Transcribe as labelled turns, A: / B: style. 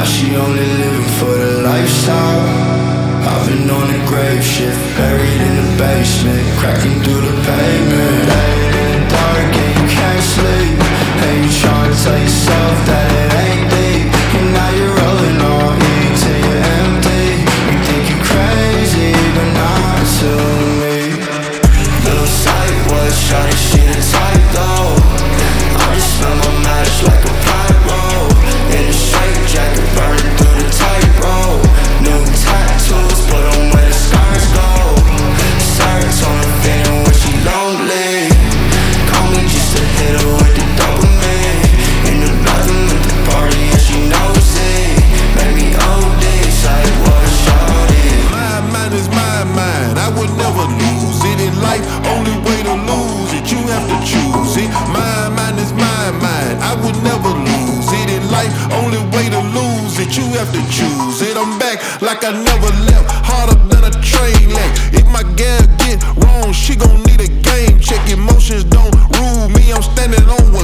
A: she only living for the lifestyle. I've been on a grave shift, buried in the basement, cracking through the pavement. Laying in the dark and you can't sleep, and you trying to tell yourself that it ain't deep. And now you're rolling on E till you're empty. You think you're crazy, but not to me. Little sight was shawty, she the type though. I just smell my match like a pyro. In a straight jacket, burning through the tightrope. New tattoos, put on where the scars go. Serotonin feeling when she lonely. Call me just to hit her with the dopamine. In the bathroom at the party and she knows it. Made me OD, like what a shawty.
B: My mind is my mind, I would never lose it. In life, only way to lose it, you have to choose it. My mind is my mind, I would never lose it. In life, only way to lose it, you have to choose it. I'm back like I never left, harder than a train leg. If my gal get wrong, she gon' need a game check. Emotions don't rule me, I'm standing on